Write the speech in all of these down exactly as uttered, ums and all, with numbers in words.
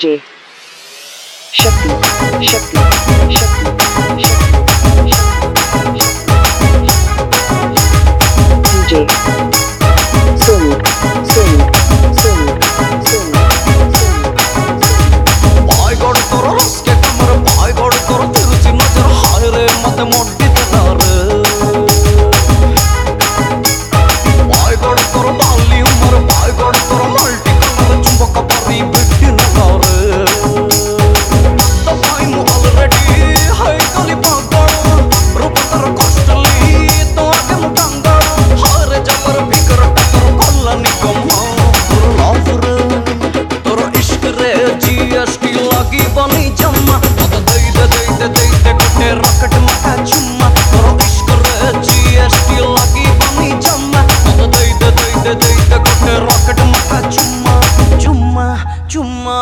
DJ Shakti Shakti Shakti DJ Sonu Sonu Sonu Sonu भाई गड़ तोर रस के कमर भाई गड़ तोर तिरछी नजर हाय रे मत मोटी तेदार भाई गड़ तोर बाली उमर भाई गड़ तोर मल्टी कलर चुंबक परी बिट्टी नगार तो भाई मु ऑलरेडी हाय कली पागल रूप तर कष्टली तो आगे मु कंगाल हाय रे जबर भीतर टकर कोल्ला निगम तोर लव रे तोर इश्क रे जीएसटी लागी बनी जम्मा मत दे दे दे दे दे दे गोटे रॉकेट मका चुम्मा तोर इश्क रे जीएसटी लागी बनी जम्मा मत दे दे दे दे दे दे गोटे रॉकेट मका चुम्मा चुम्मा चुम्मा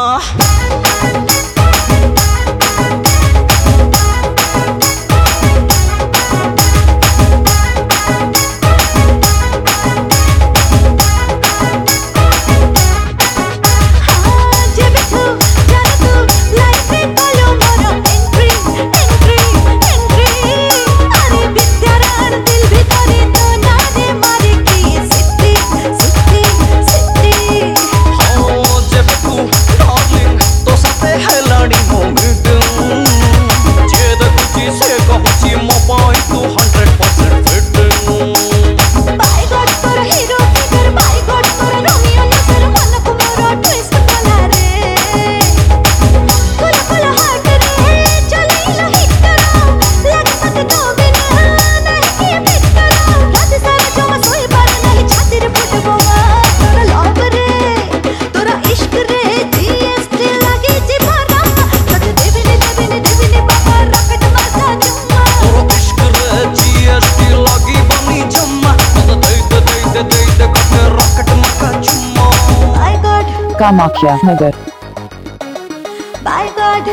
Kamakhya Nagar By God.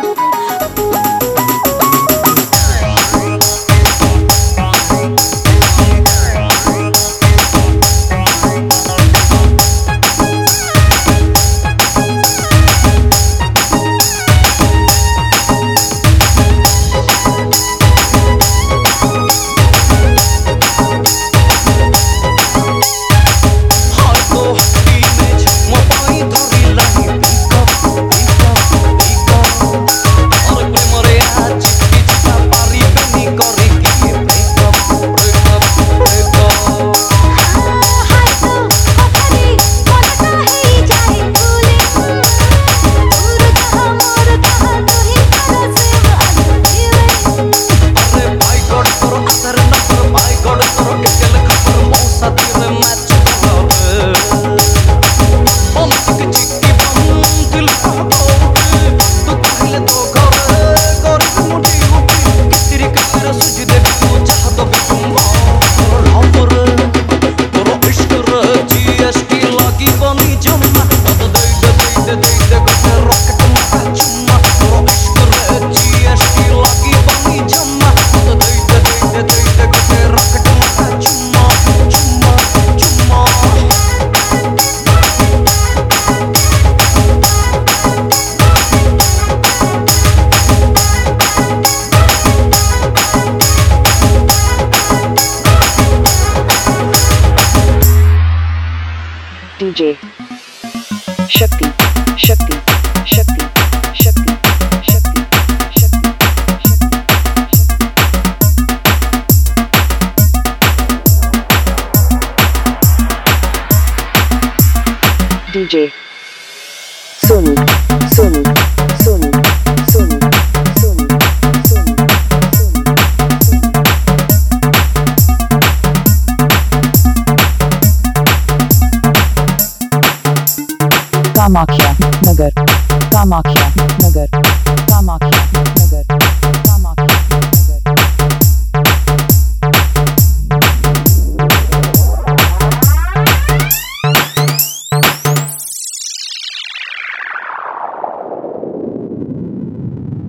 DJ Shakti Shakti Shakti Shakti Shakti Shakti DJ Sonu Sonu Sonu Sonu Sonu Sonu Kamakhya Nagar Kamakhya Nagar Kamakhya